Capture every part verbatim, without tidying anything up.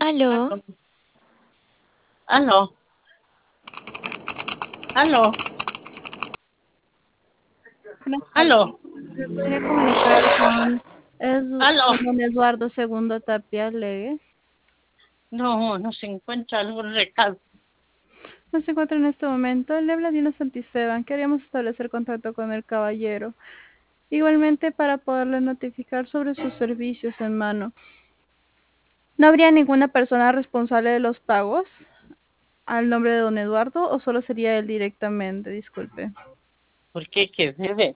Aló, Aló, aló, buenas tardes. aló, ¿Me podría comunicar con, Edu- aló. con don Eduardo Segundo Tapia Legue? No, no se encuentra algún recado. No se encuentra en este momento. Le habla Dina Santisteban. Queríamos establecer contacto con el caballero. Igualmente para poderle notificar sobre sus servicios en mano. ¿No habría ninguna persona responsable de los pagos al nombre de don Eduardo o solo sería él directamente? Disculpe. ¿Por qué? ¿Qué debe?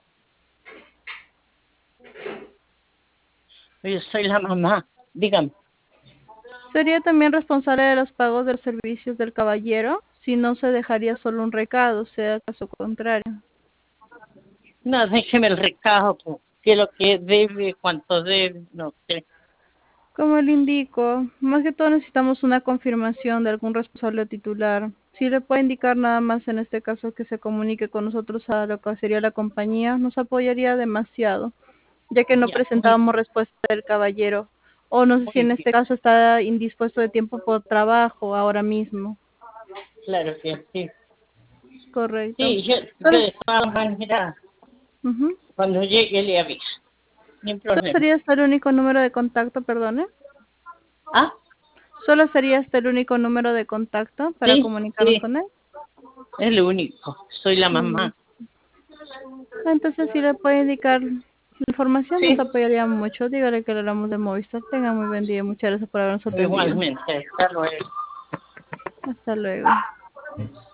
Yo soy la mamá. Dígame. Sería también responsable de los pagos de los servicios del caballero, si no se dejaría solo un recado, sea caso contrario. No, déjeme el recado. po. ¿Qué es lo que debe? ¿Cuánto debe? No sé. Como le indico, más que todo necesitamos una confirmación de algún responsable o titular. Si le puede indicar nada más en este caso que se comunique con nosotros a lo que sería la compañía, nos apoyaría demasiado, ya que no Ya, muy, presentábamos respuesta del caballero. O no sé si muy en bien. este caso está indispuesto de tiempo por trabajo ahora mismo. Claro que sí. Correcto. Sí, yo, yo Solo, de todas maneras, ujú. cuando llegue le aviso. Ni Solo problema. sería este el único número de contacto, perdone. ¿Ah? Solo sería este el único número de contacto para Sí, comunicarnos sí. con él. Es lo único. Soy la Mm, mamá. Entonces, si le puede indicar la información, nos Sí. apoyaría mucho. Dígale que le hablamos de Movistar. Tenga muy buen día. Muchas gracias por habernos atendido. Igualmente. Hasta luego. Hasta luego.